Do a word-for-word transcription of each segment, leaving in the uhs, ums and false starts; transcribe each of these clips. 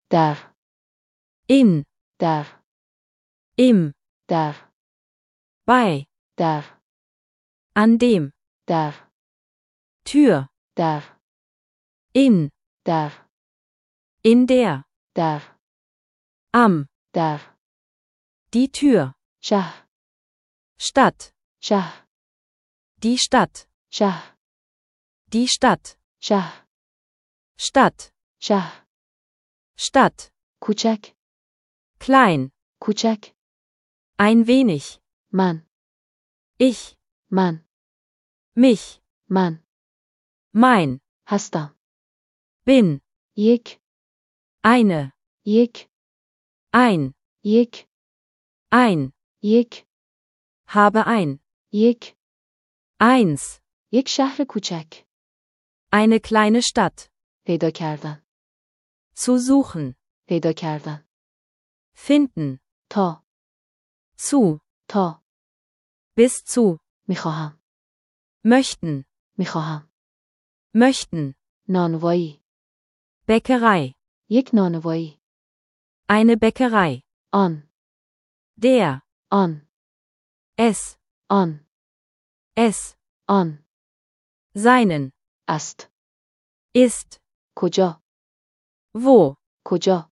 در. In. در. Im. در. Bei. در. An dem. در. Tür. در. In. در. In der. در. Am. در. Die Tür. شهر. Stadt. شهر. Die Stadt. شهر. Die Stadt. شهر. Stadt. شهر. Stadt. کوچک. Klein. کوچک. Ein wenig. من. Ich. من. Mich. من. Mein. هستم. Bin. یک. Eine. یک. Ein. یک. Ein. یک. Habe ein. یک. Eins. یک شهر کوچک. Eine kleine Stadt. پیدا کردن. Zu suchen. پیدا کردن. Finden. تا. Zu. تا. Bis zu. میخواهم. Möchten. میخواهم. Möchten. نانوایی. Bäckerei. یک نانوایی. Eine Bäckerei. آن. Der. آن. Es. آن. Es. آن. Seinen. است. Ist. کجا. Wo. کجا.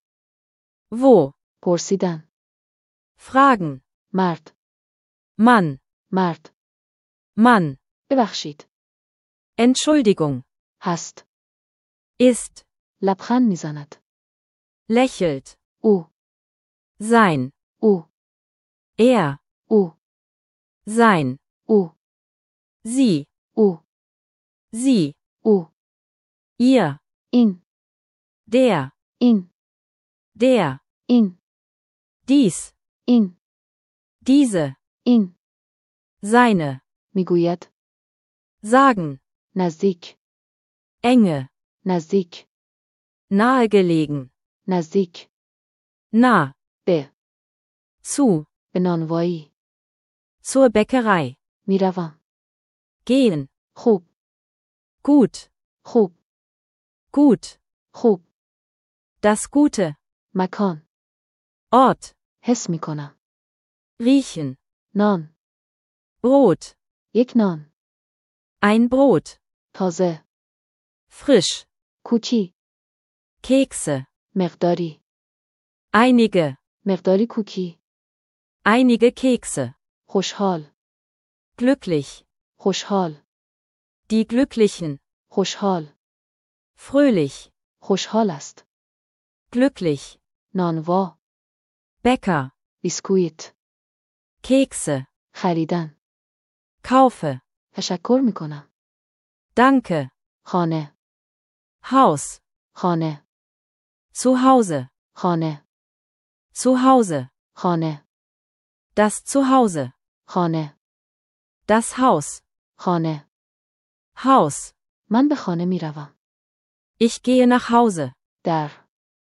Wo. پرسیدن. Fragen. مرد. Mann. مرد. Mann. ببخشید. Entschuldigung. هست. Ist. لبخند میزند. Lächelt. او. Sein. او. Er. او. Sein. او. Sie. او. Sie. او. Ihr. این. Der. این. Der. این. Dies. این. Diese. این. Seine. میگوید. Sagen. نزدیک. Enge. نزدیک. Nahegelegen. نزدیک. Nah. به. Zu. به نانوایی. Zur Bäckerei. میروم. Gehen. خوب. Gut. خوب. Gut. خوب. Das Gute. مکان. Ort. حس می کنم. Riechen. نان. Brot. یک نان. Ein Brot. تازه. Frisch. کوکی. Kekse. مقداری. Einige. مقداری کوکی. Einige Kekse. خوشحال. Glücklich. خوشحال. Die Glücklichen. خوشحال. Fröhlich. خوشحال است. Glücklich. نانوا. Bäcker. بیسکویت. Kekse. خریدن. Kaufe. تشکر می کنم. Danke. خانه. Haus. خانه. Zu Hause. خانه. Zu Hause. خانه. Das Zuhause. خانه. Das Haus. خانه. Haus. من به خانه می روم. Ich gehe nach Hause. در.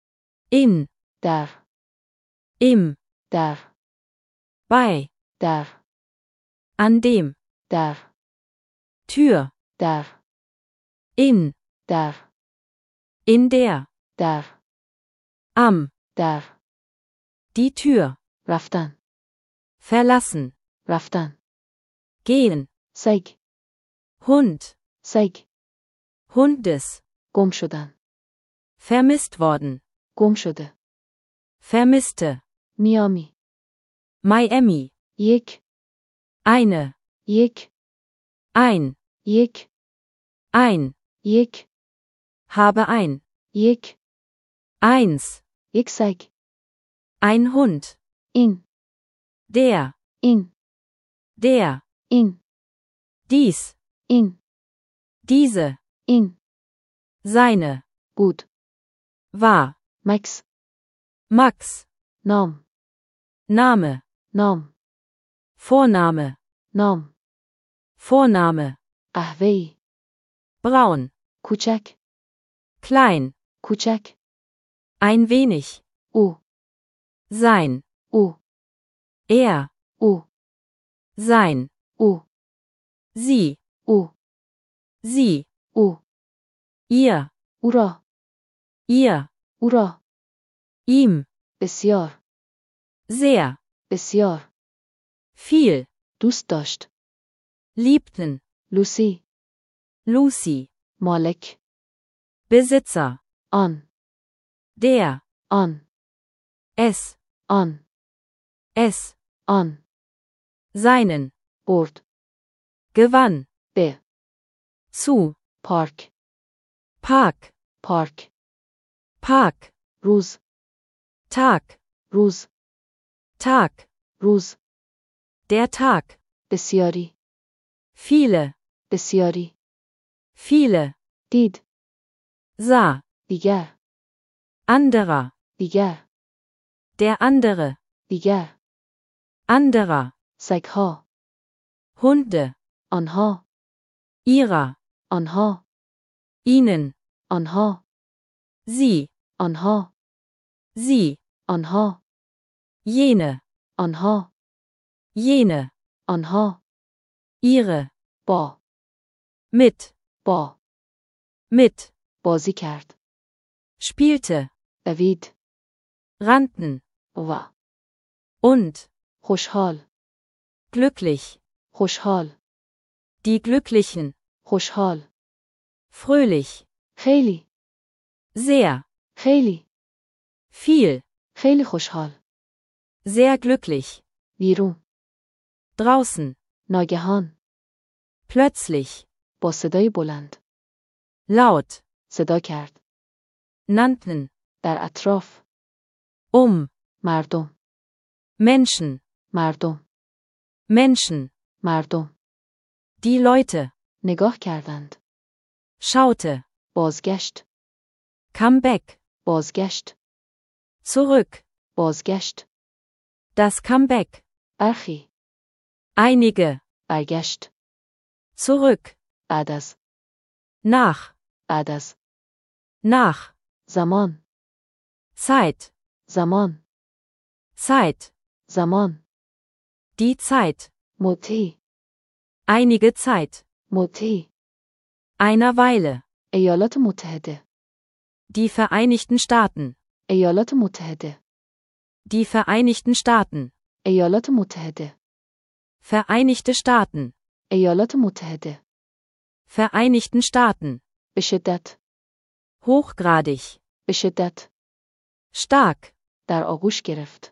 In. در. Im. در. Bei. در. An dem. در. Tür. در. In. در. In der. در. Am. در. Die Tür. رفتن. Verlassen. رفتن. Gehen. سگ. Hund. سگ. Hundes. گم شدن. Vermisst worden. گم شده. Vermisste. میامی. Miami. یک. Eine. یک. Ein. یک. Ein. یک. Habe ein. یک. Eins. یک سگ. Ein Hund. این. Der. این. Der. این. Dies. این. Diese. این. Seine. بود. War. مکس. Max. نام. Name. نام. Vorname. نام. Vorname. قهوه‌ای. Braun. کوچک. Klein. کوچک. Ein wenig. او. Sein. او. Er. او. Sein. او. Sie. او. Sie. او. Ihr. او را. Ihr. او را. ihm, بسیار sehr, بسیار viel, دوست داشت. liebten, لوسی Lucy, مالک Besitzer, آن der, آن es, آن es, آن seinen, برد gewann, به zu, پارک Park, پارک Park, روز Tag, روز Tag, روز der Tag, بسیاری viele, بسیاری viele, دید sah, دیگر anderer, دیگر der andere, دیگر anderer, سگها Hunde, آنها ihrer, آنها ihnen, آنها sie, آنها sie, آنها jene, آنها jene, آنها ihre, با mit, با mit, بازی کرد. spielte, دوید rannten, و und, خوشحال glücklich, خوشحال die Glücklichen, خوشحال fröhlich, خیلی sehr, خیلی viel, خیلی خوشحال sehr glücklich, بیرون draußen, ناگهان plötzlich, با صدای بلند laut, صدا کرد. nannten, در اطراف um, مردم Menschen, مردم Menschen, مردم die Leute, نگاه کردند. schaute, بازگشت come back, بازگشت zurück, بازگشت das Comeback, برخی einige, برگشت zurück, بعد از nach, بعد از nach, زمان Zeit, زمان Zeit, زمان die Zeit, مدتی einige Zeit, مدتی einer Weile, ایالات متحده die Vereinigten Staaten, ایالات متحده die Vereinigten Staaten, ایالات متحده Vereinigte Staaten, ایالات متحده Vereinigten Staaten, به شدت hochgradig, به شدت stark, در آغوش گرفت.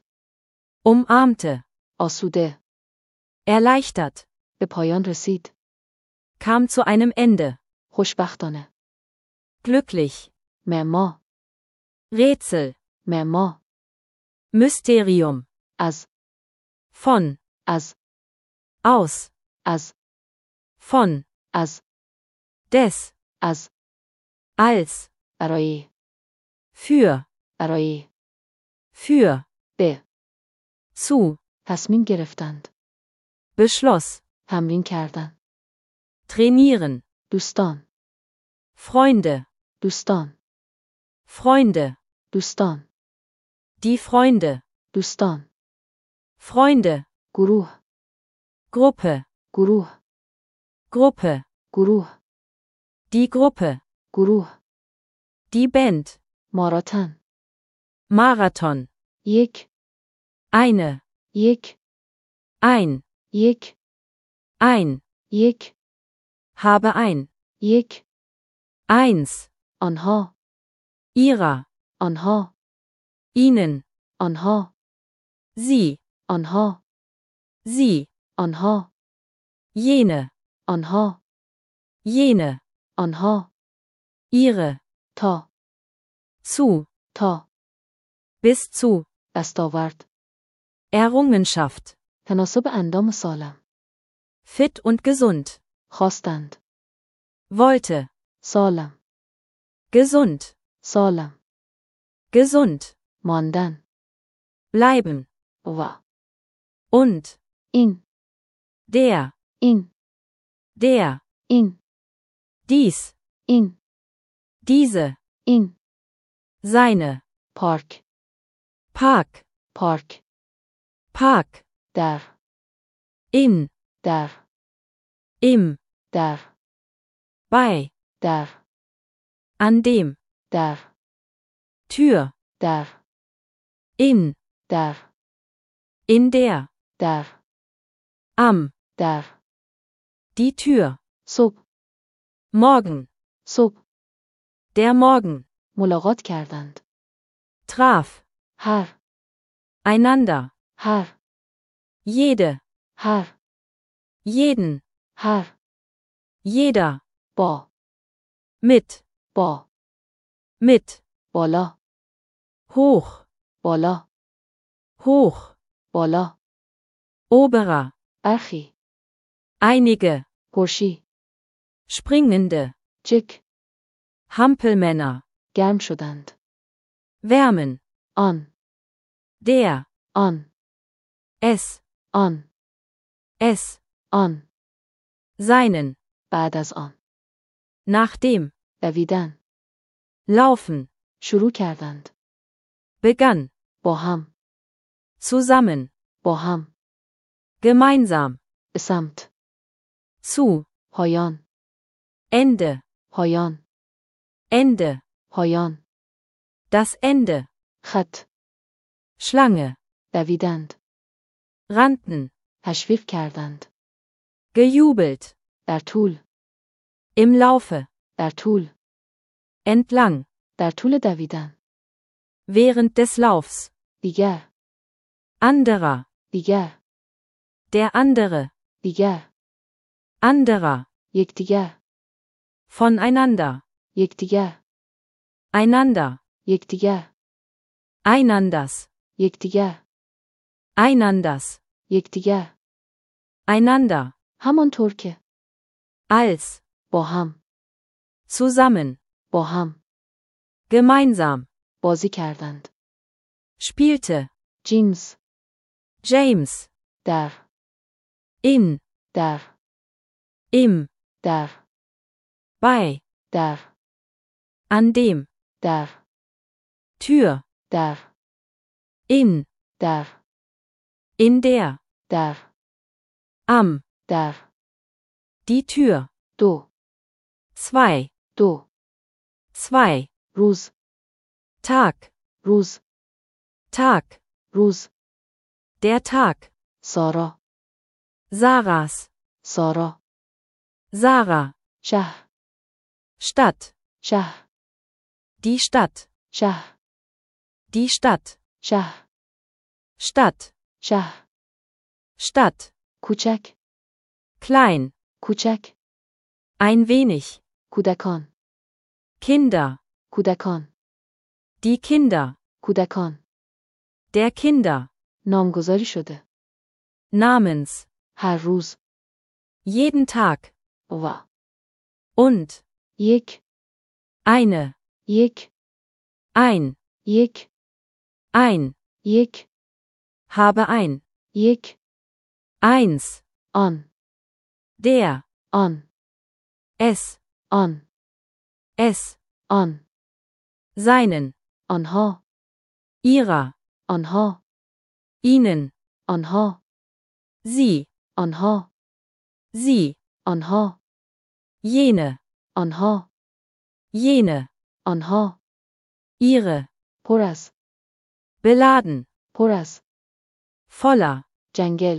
umarmte, آسوده erleichtert, به پایان رسید. kam zu einem Ende, خوشبختانه glücklich, معما Rätsel, معما Mysterium, از von, از aus, از von, از des, از als, برای für, برای für, به zu, تصمیم گرفتند. beschloss, تمرین کردن. trainieren, دوستان Freunde, دوستان Freunde, دوستان die Freunde, دوستان Freunde, گروه Gruppe, گروه Gruppe, گروه die Gruppe, گروه die Band, ماراتن Marathon, یک eine, یک ein, یک ein, یک habe ein, یک eins, آنها ihrer, آنها ihnen, آنها sie, آنها sie, آنها jene, آنها jene, آنها ihre, تا zu, تا bis zu, دستاورد Errungenschaft, تناسب اندام سالم fit und gesund, خواستند wollte, سالم gesund, سالم gesund, ماندن bleiben, و und, این der, این der, این dies, این diese, این seine, پارک Park, پارک Park, در in, در im, در bei, در an dem, در Tür, در in, در in der, در am, در die Tür, صبح morgen, صبح der Morgen, ملاقات کردند. traf, هر einander, هر jede, هر jeden, هر jeder, با mit, با mit, بالا hoch, بالا hoch, بالا oberer, برخی einige, پرشی springende, چک Hampelmänner, گرم شدند. wärmen, آن der, آن es, آن es, آن seinen, بعد از آن nachdem, دویدن laufen, شروع کردند. begann, با هم zusammen, با هم gemeinsam, به سمت zu, پایان Ende, پایان Ende, پایان das Ende, خط Schlange, دویدند rannten, تشویق کردند. gejubelt, در طول im Laufe, در طول entlang, در طول دویدن während des Laufs, دیگر anderer, دیگر der andere, دیگر anderer, یکدیگر voneinander, یکدیگر einander, یکدیگر einanders, یکدیگر einanders, یکدیگر einander, همانطور که als, با هم zusammen, با هم gemeinsam, بازی کردند. spielte, جیمز James, در in, در im, در bei, در an dem, در Tür, در in, در in der, در am, در die Tür, دو zwei, دو zwei, روز Tag, روز Tag, روز der Tag, سارا Sarahs, سارا Sarah, شهر Stadt, شهر die Stadt, شهر die Stadt, شهر Stadt, شهر Stadt, کوچک klein, کوچک ein wenig, کودکان Kinder, کودکان die Kinder, کودکان der Kinder, نامگذاری شده. namens, هر روز jeden Tag, و und, یک eine, یک ein, یک ein, یک habe ein, یک eins, آن der, آن es, آن es, آن seinen, آنها ihrer, آنها ihnen, آنها sie, آنها sie, آنها jene, آنها jene, آنها ihre, پر از beladen, پر از voller, جنگل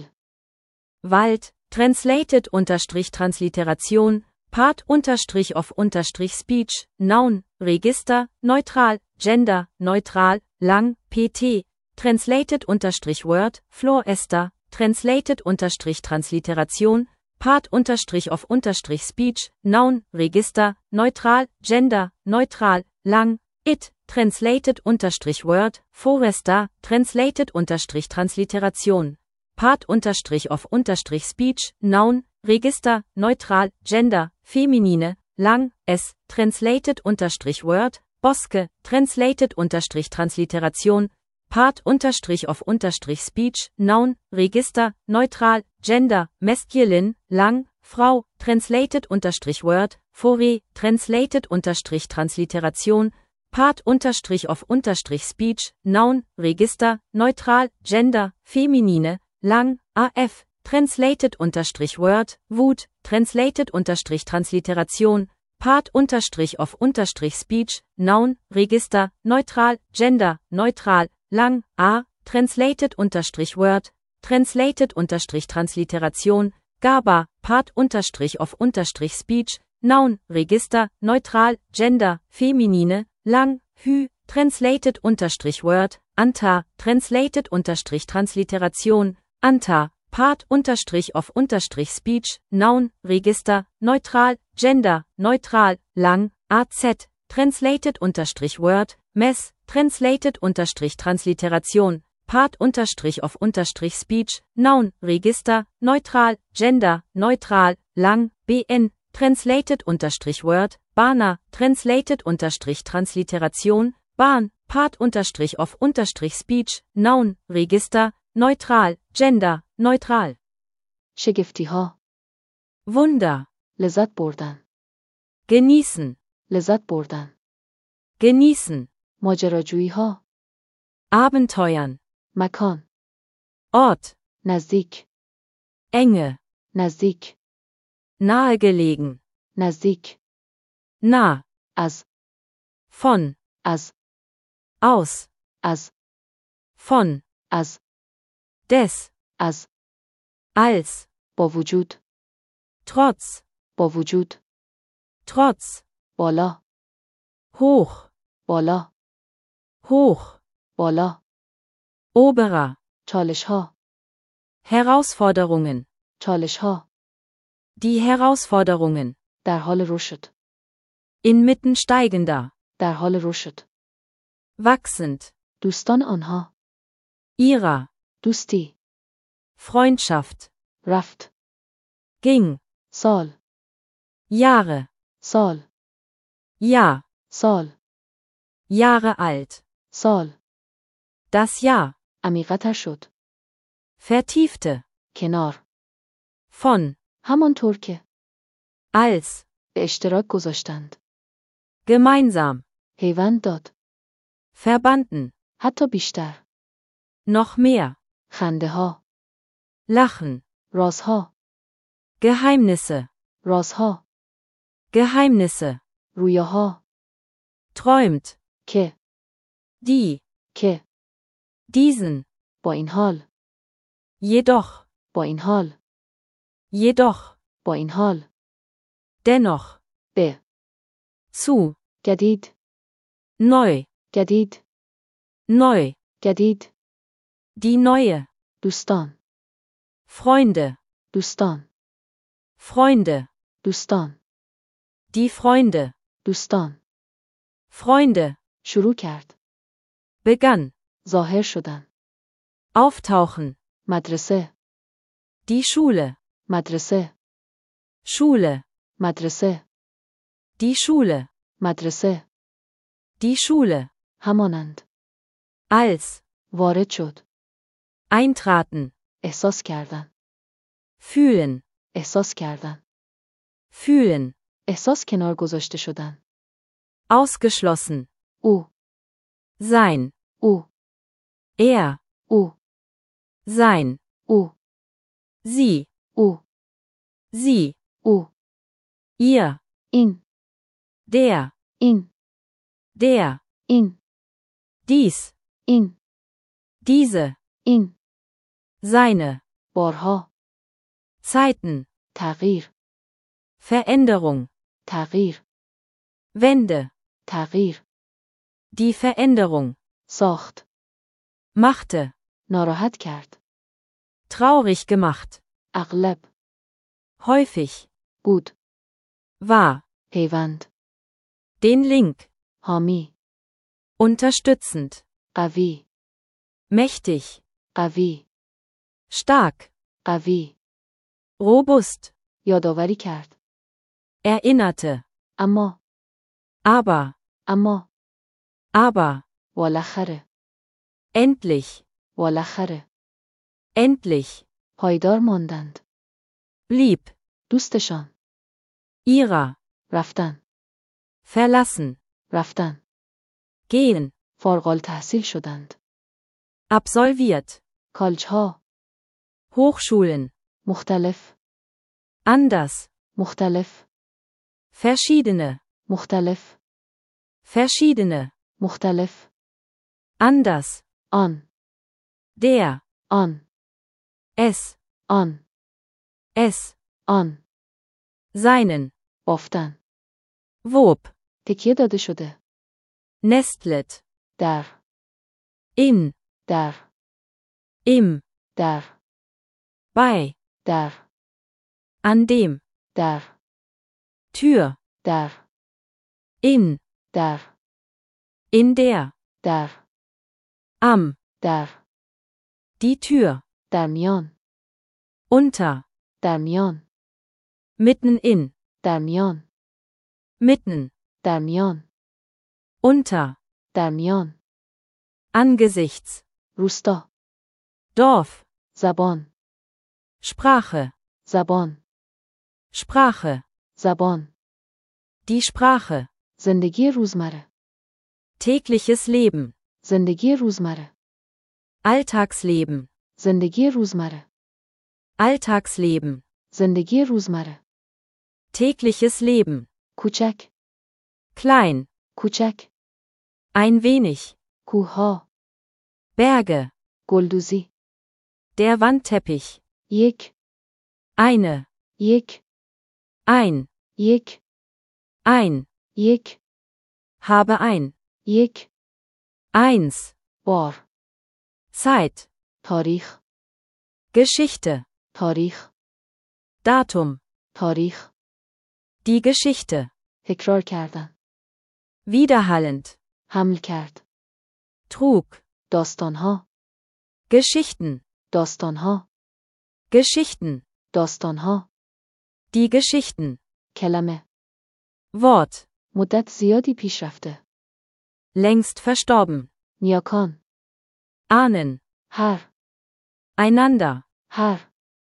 Wald, translated unterstrich Transliteration, part unterstrich of unterstrich speech, noun, Register, neutral, gender, neutral, lang, pt, translated unterstrich word, floor ester, translated unterstrich Transliteration, part unterstrich of unterstrich speech, noun, Register, neutral, gender, neutral, lang, it, translated unterstrich word, forester, translated unterstrich Transliteration, part unterstrich of unterstrich speech, noun, Register, neutral, gender, feminine, lang, es, translated unterstrich word, Boske, translated unterstrich Transliteration, part unterstrich of unterstrich speech, noun, Register, neutral, gender, masculine, lang, Frau, translated unterstrich word, fore, translated unterstrich Transliteration, part unterstrich of unterstrich speech, noun, Register, neutral, gender, feminine, lang, af, translated unterstrich word, Wut, translated unterstrich Transliteration, part unterstrich of unterstrich speech, noun, Register, neutral, gender, neutral, lang, a, translated unterstrich word, translated unterstrich transliteration, GABA, part unterstrich of unterstrich speech, noun, Register, neutral, gender, feminine, lang, hü, translated unterstrich word, anta, translated unterstrich transliteration, anta, part unterstrich of unterstrich speech, noun, Register, neutral, gender, neutral, lang, az, translated unterstrich word, mess, translated unterstrich transliteration, part unterstrich of unterstrich speech, noun, Register, neutral, gender, neutral, lang, bn, translated unterstrich word, bana, translated unterstrich transliteration, bahn, part unterstrich of unterstrich speech, noun, Register, neutral, gender, neutral. شگفتی ها. Wunder. لذت بردن. Genießen. لذت بردن. Genießen. ماجراجویی ها. Abenteuern. مکان. Ort. نزدیک. Enge. نزدیک. Nahegelegen. نزدیک. Nah. از. Von. از. Aus. از. Von. از. Des. از. Als. با وجود. Trotz. با وجود. Trotz. بالا. Hoch. بالا. Hoch. بالا. Oberer. چالش ها. Herausforderungen. چالش ها. Die Herausforderungen. در حال رشد. Inmitten steigender. در حال رشد. Wachsend. دوستان آنها. Ihrer. دوستی. Freundschaft. رفت. Ging. سال. Jahre. سال. Jahr. سال. Jahre alt. سال. Das Jahr. عمیق‌تر شد. Vertiefte. کنار. Von. همانطور که. Als. به اشتراک گذاشتند. Gemeinsam. پیوند داد. Verbanden. حتی بیشتر. Noch mehr. خنده ها. Lachen. رازها. Geheimnisse. رازها. Geheimnisse. رویاها. Träumt. که. Die. که. Diesen. با این حال. Jedoch. با این حال. Jedoch. با این حال. Dennoch. به. Zu. جدید. Neu. جدید. Neu. جدید. Die neue. دوستان. Freunde. دوستان. Freunde. دوستان. Die Freunde. دوستان. Freunde. شروع کرد. Begann. ظاهر شدن. Auftauchen. مدرسه. Die Schule. مدرسه. Schule. مدرسه. Die Schule. مدرسه. Die Schule. همانند. Als. وارد شد. Eintraten. احساس کردن. Fühlen. احساس کردن. Fühlen. احساس کنار گذاشته شدن. Ausgeschlossen. او. Sein. او. Er. او. Sein. او. Sie. او. Sie. او. Ihr. این. Der. این. Der. این. Dies. این. Diese. این. Seine. بارها. Zeiten. تغییر. Veränderung. تغییر. Wende. تغییر. Die Veränderung. ساخت. Machte. ناراحت کرد. Traurig gemacht. اغلب. Häufig. بود. War. پیوند. Den Link. حامی. Unterstützend. قوی. Mächtig. قوی. Stark. قوی. Robust. یادآوری کرد. Erinnerte. اما. Aber. اما. Aber. بالاخره. Endlich. بالاخره. Endlich. پایدار ماندند. Blieb. دوستشان. Ihrer. رفتن. Verlassen. رفتن. Gehen. فارغ التحصیل شدند. Absolviert. کالج‌ها. Hochschulen. مختلف. Anders. مختلف. Verschiedene. مختلف. Verschiedene. مختلف. Anders. آن. Der. آن. Es. آن. Es. آن. Seinen. بافتن. Wob. تکیه داده شده. Nestlet. در. In. در. Im. در. Bei. در. An dem. در. Tür. در. In. در. In der. در. Am. در. Die Tür. در میان. Unter. در میان. Mitten in. در میان. Mitten. در میان. Unter. در میان. Angesichts. روستا. Dorf. زبان. Sprache. زبان. Sprache. زبان. Die Sprache. زندگی روزمره. Tägliches Leben. زندگی روزمره. Alltagsleben. زندگی روزمره. Alltagsleben. زندگی روزمره. Tägliches Leben. کوچک. Klein. کوچک. Ein wenig. کوهها. Berge. گلدوزی. Der Wandteppich. یک. Eine. یک. Ein. یک. Ein. یک. Habe ein. یک. Eins. بار. Zeit. تاریخ. Geschichte. تاریخ. Datum. تاریخ. Die Geschichte. تکرار کردن. Widerhallend. حمل کرد. Trug. داستانها. Geschichten. داستانها. Geschichten. داستانها. Die Geschichten. کلمه. Wort. مدت زیادی پیش رفته. Längst verstorben. نیاکان. Ahnen. هر. Einander. هر.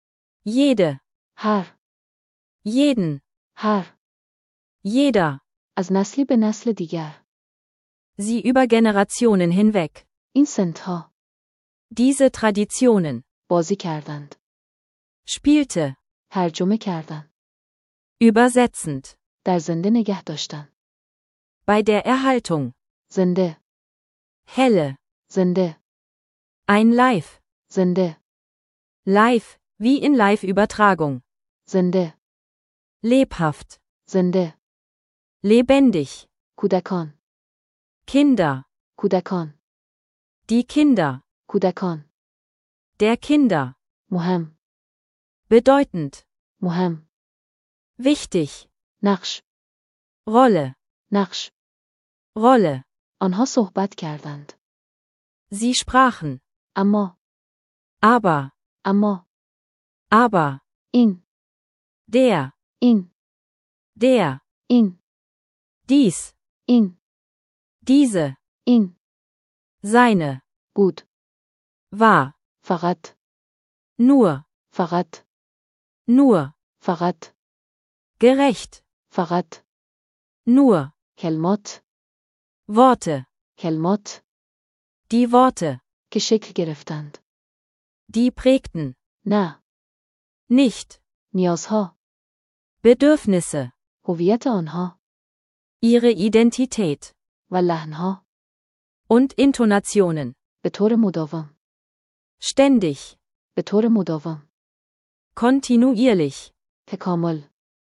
Jede. هر. Jeden. هر. Jeder. از نسلی به نسل دیگر. Sie über Generationen hinweg. این سنتها. Diese Traditionen. بازی کردند. Spielte. ترجمه کردند. Übersetzend. در زنده نگه داشتن. Bei der Erhaltung. زنده. Helle. زنده. Ein Live. زنده. Live, wie in Live-Übertragung. زنده. Lebhaft. زنده. Lebendig. کودکان. Kinder. کودکان. Die Kinder. کودکان. Der Kinder. مهم. Bedeutend. مهم. Wichtig. نقش. Rolle. نقش. Rolle. آنها صحبت کردند. Sie sprachen. اما. Aber. اما. Aber. این. Der. این. Der. این. Dies. این. Diese. این. Seine. بود. War. فقط. Nur. فقط. Nur. فقط. Gerecht. فقط. Nur. کلمات. Worte. کلمات. Die Worte. که شکل گرفتند. Die prägten. نه. Nicht. نیازها. Bedürfnisse. هویت آنها. Ihre Identität. و لحنها. Und Intonationen. به طور مداوم. Ständig. به طور مداوم. Kontinuierlich. تکامل.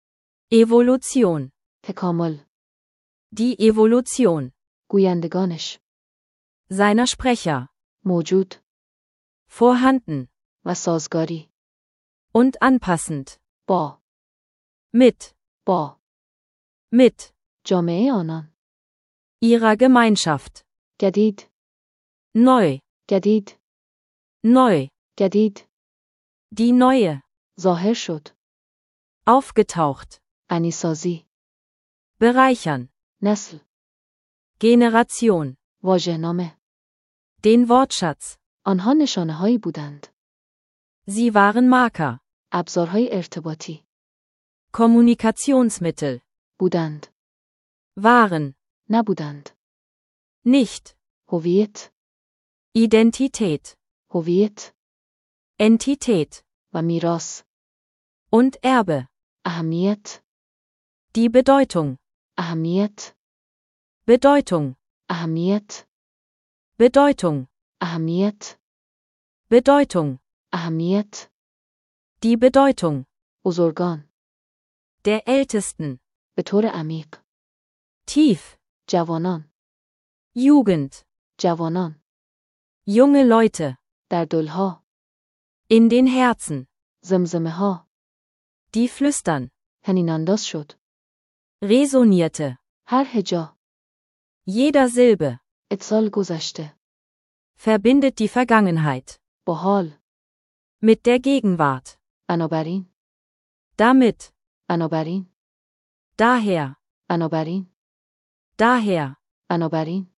Evolution. تکامل. Die Evolution. گویندگانش. Seiner Sprecher. موجود. Vorhanden. و سازگاری. Und anpassend. با. Mit. با. Mit. جامعه آنان. Ihrer Gemeinschaft. جدید. Neu. جدید. Neu. جدید. Die neue. ظاهر شد. Aufgetaucht. غنیسازی. Bereichern. نسل. Generation. واژه‌نامه. Den Wortschatz. آنها نشانه‌هایی بودند. Sie waren Marker. ابزارهای ارتباطی. Kommunikationsmittel. بودند. Waren. نبودند. Nicht. هویت. Identität. هویت. Entität. و میراث. Und Erbe. اهمیت. Die Bedeutung. اهمیت. Bedeutung. اهمیت. Bedeutung. اهمیت. Bedeutung. اهمیت. Die Bedeutung. بزرگان. Der Ältesten. به طور عمیق. Tief. جوانان. Jugend. جوانان. Junge Leute. در دلها. In den Herzen. زمزمه ها. Die flüstern. طنین انداز شد. Resonierte. هر هجا. Jeder Silbe. اتصال گذشته. Verbindet die Vergangenheit. با حال. Mit der Gegenwart. بنابراین. Damit. بنابراین. Daher. بنابراین. Daher. بنابراین.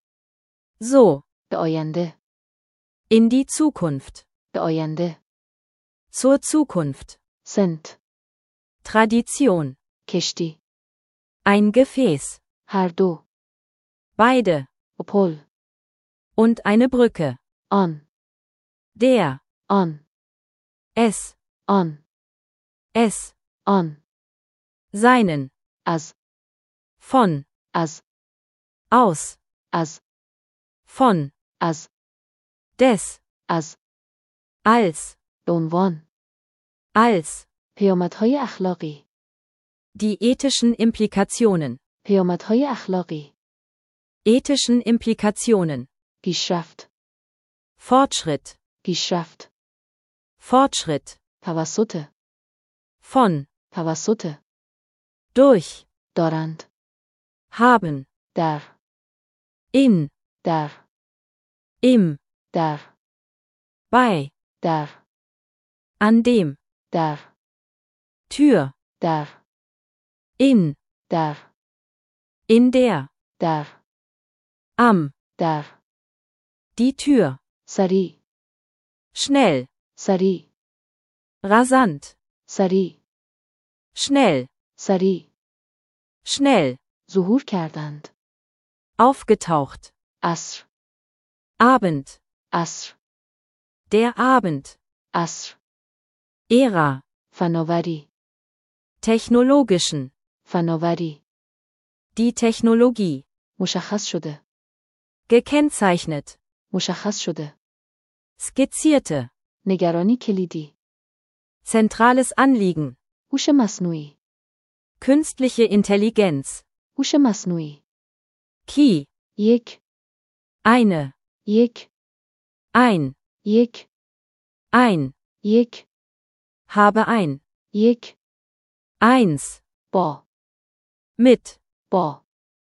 So. به آینده. In die Zukunft. به آینده. Zur Zukunft. سنت. Tradition. کشتی. Ein Gefäß. هر دو. Beide. و پل. Und eine Brücke. آن. Der. آن. Es. آن. Es. آن. Seinen. از. Von. از. Aus. از. Von. از. Des. از. Als. به عنوان. Als. پیامدهای اخلاقی. Die ethischen Implikationen. پیامدهای اخلاقی. Ethischen Implikationen. پیشرفت. Fortschritt. پیشرفت. Fortschritt. توسط. Von. توسط. Durch. دارند. Haben. در. In. در. Im. در. Bei. در. An dem. در. Tür. در. In. در. In der. در. Am. در. Die Tür. سریع. Schnell. سریع. Rasant. سریع. Schnell. سریع. Schnell. ظهور کردند. Aufgetaucht. عصر. Abend. عصر. Der Abend. عصر. Ära. فناوری. Technologischen. فناوری. Die Technologie. مشخص شده. Gekennzeichnet. مشخص شده. Skizzierte. نگرانی کلیدی. Zentrales Anliegen. هوش مصنوعی. Künstliche Intelligenz. هوش مصنوعی. Key. یک. Eine. یک. Ein. یک. Ein. یک. Habe ein. یک. Eins. با. Mit. با.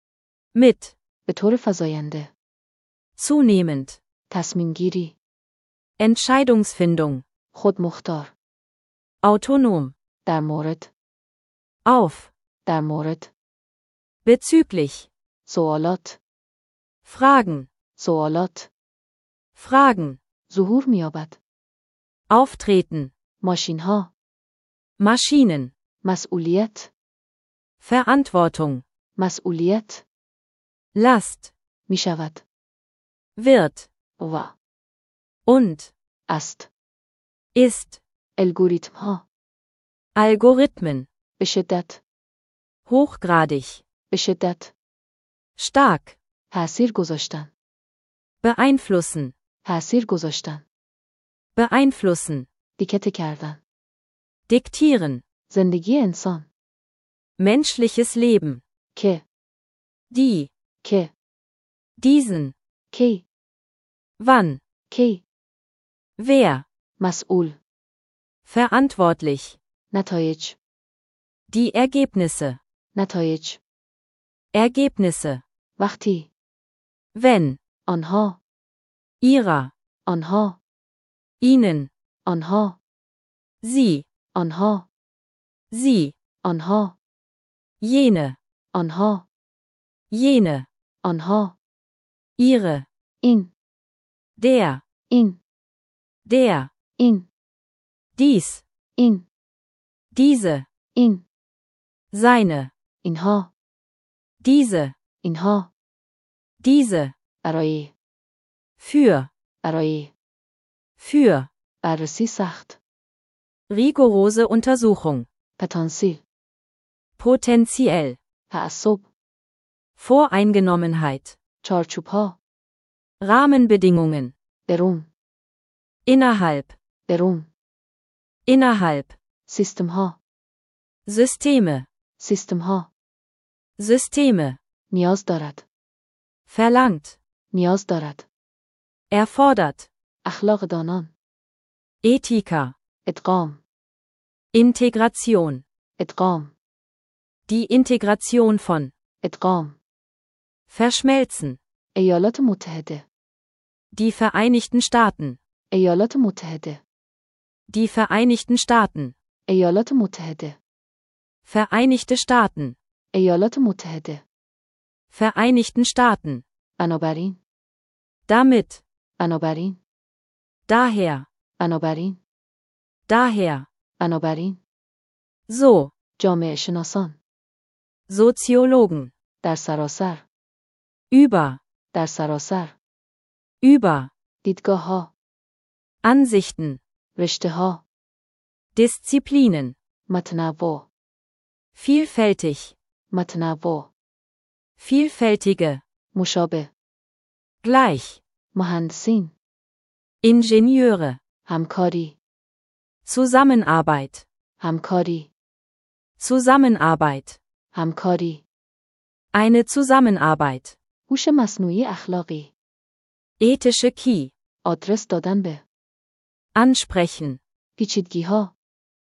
Mit. به طور فزاینده. Zunehmend. تصمیم گیری. Entscheidungsfindung. خود مختار. Autonom. در مورد. Auf. در مورد. Bezüglich. سوالات. Fragen. سوالات. Fragen. ظهور می‌یابد. Auftreten. ماشین ها. Maschinen. مسئولیت. Verantwortung. مسئولیت. Last. می شود. Wird. و. Und. است. Ist. الگوریتم ها. Algorithmen. به شدت. Hochgradig. به شدت. Stark. تأثیر گذاشتن. Beeinflussen. تأثیر گذاشتن. Beeinflussen. دیکته کردن. Diktieren. زندگی انسان. Menschliches Leben. که. Die. که. Diesen. کی. Wann. کی. Wer. مسئول. Verantwortlich. نتایج. Die Ergebnisse. نتایج. Ergebnisse. وقتی. Wenn. آنها. Ihrer. آنها. Ihnen. آنها. Sie. آنها. Sie. آنها. Jene. آنها. Jene. آنها. Ihre. این. Der. این. Der. این. Dies. این. Diese. این. Seine. اینها. Diese. اینها. Diese. برای. Für. برای. Für. بررسی سخت. Rigorose Untersuchung. پتانسیل. Potenziell. تعصب. Voreingenommenheit. چارچوبها. Rahmenbedingungen. درون. innerhalb, درون. innerhalb, سیستم ها. Systeme, سیستم ها. Systeme, نیاز دارد. verlangt, نیاز دارد. erfordert, اخلاق دانان. Ethiker, ادغام. Integration, ادغام. die Integration von, ادغام. verschmelzen, ایالات متحده. die Vereinigten Staaten, ایالات متحده. die Vereinigten Staaten, ایالات متحده. Vereinigte Staaten, ایالات متحده. Vereinigten Staaten, بنابراین. damit, بنابراین. daher, بنابراین. daher, بنابراین. so, جامعه شناسان. Soziologen, در سراسر. über, در سراسر. über, دیدگاه ها. Ansichten, رشته ها. Disziplinen, متنوع. vielfältig, متنوع. vielfältige, مشابه. gleich, مهندسین. Ingenieure, همکاری. Zusammenarbeit, همکاری. Zusammenarbeit, همکاری. eine Zusammenarbeit, هوش مصنوعی اخلاقی. ethische Key, آدرس دادن به. ansprechen, پیچیدگی ها.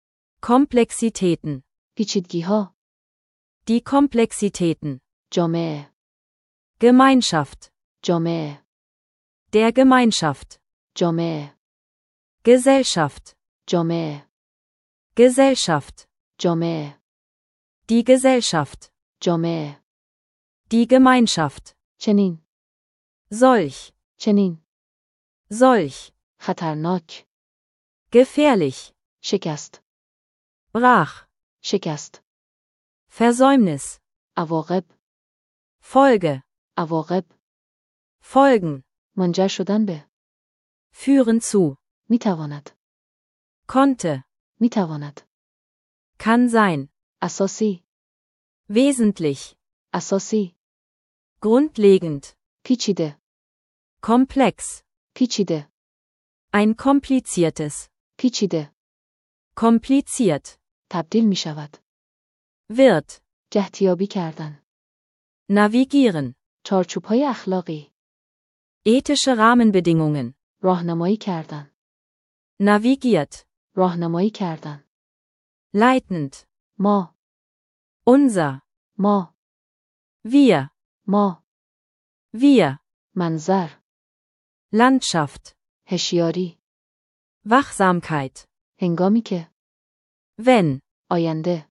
Komplexitäten, پیچیدگی ها. die Komplexitäten, جامعه. Gemeinschaft, جامعه. der Gemeinschaft, جامعه. Gesellschaft, جامعه. Gesellschaft, جامعه. die Gesellschaft, جامعه. die Gemeinschaft, چنین. solch, چنین. solch, خطرناک. gefährlich, شکست. brach, شکست. Versäumnis, عواقب. Folge, عواقب. Folgen, منجر شدن به. führen zu, می تواند. konnte, می تواند. kann sein, اساسی. wesentlich, اساسی. grundlegend, پیچیده. komplex, پیچیده. ein kompliziertes, پیچیده. kompliziert, تبدیل می شود. wird, جهتیابی کردن. navigieren, چارچوب‌های اخلاقی. ethische Rahmenbedingungen, راهنمایی کردن. navigiert, راهنمایی کردن. leitend, ما. unser, ما. wir, ما. wir, منظر. Landschaft, هوشیاری. Wachsamkeit, هنگامی که. wenn, آینده.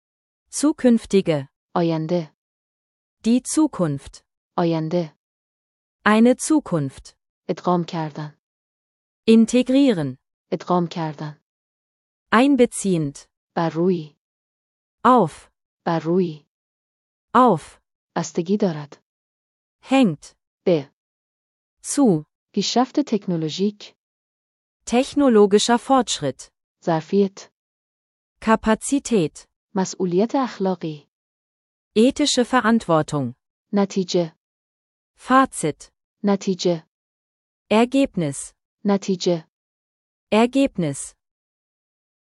zukünftige, آینده. die Zukunft, آینده. eine Zukunft, ادغام کردن. integrieren, ادغام کردن. einbeziehend, بر روی. auf, بر روی. auf, بستگی دارد. hängt, به. zu, پیشرفت تکنولوژیک. technologischer Fortschritt, ظرفیت. Kapazität, مسئولیت اخلاقی. ethische Verantwortung, نتیجه. Fazit, نتیجه. Ergebnis, نتیجه. Ergebnis,